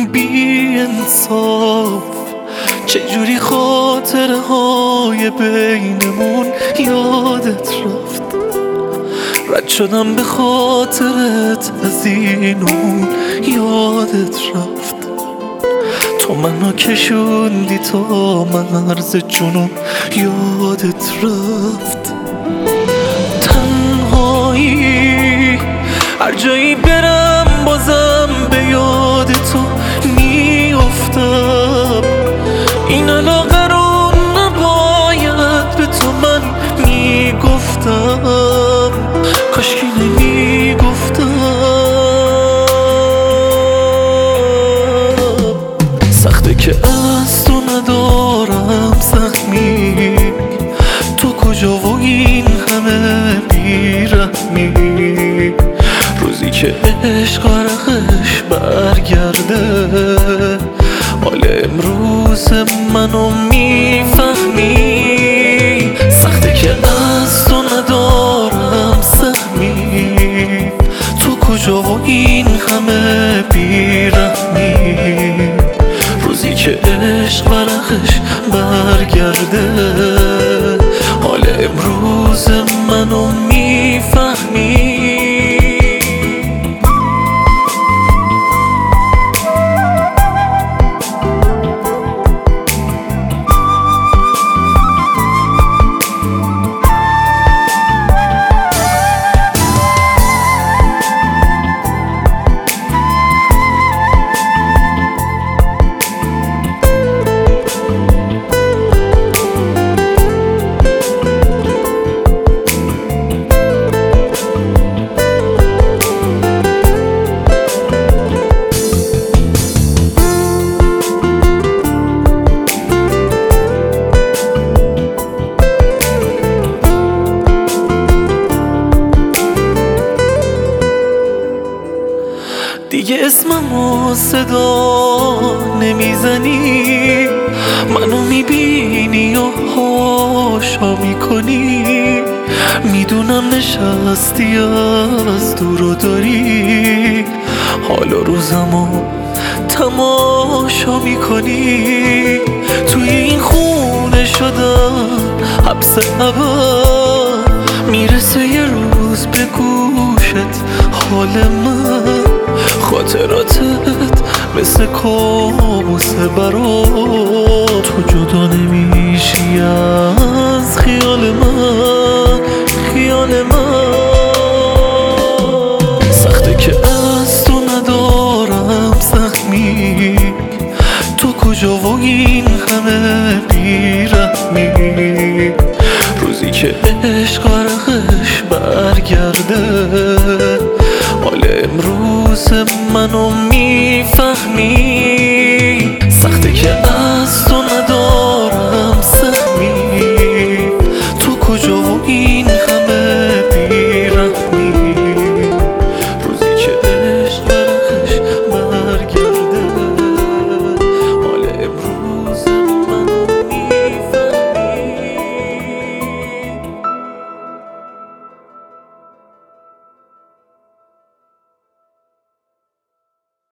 بی انصاف، چجوری خاطره های بینمون یادت رفت. رد شدم به خاطرت از اینون یادت رفت. تو منو کشوندی تا مرز جنون یادت رفت. تنهایی هر جایی برم بازم به یاد تو میافتم. این علاقه رو نباید به تو من میگفتم، کاشکی نمیگفتم. سخته که از تو ندارم سهمی، تو کجا و این همه بیرحمی. روزی که عشق ورقش برگرده، حال امروز منو میفهمی. سخته که از تو ندارم سهمی، تو کجا و این همه بیرحمی. روزی که عشق ورقش برگرده، حال امروز منو میفهمی. دیگه اسممو صدا نمیزنی، منو میبینی و هاشا میکنی. میدونم نشستی از دور و داری، حالا روزمو تماشا میکنی. توی این خونه شدم حبس ابد، میرسه یه روز به گوشت حال من. خاطراتت مثل کابوس برات، تو جدا نمیشی از خیال من، خیال من. سخته که از تو ندارم سهمی، تو کجا و این همه بیرحمی. روزی که عشق ورقش برگرده، حال امروز منو میفهمی.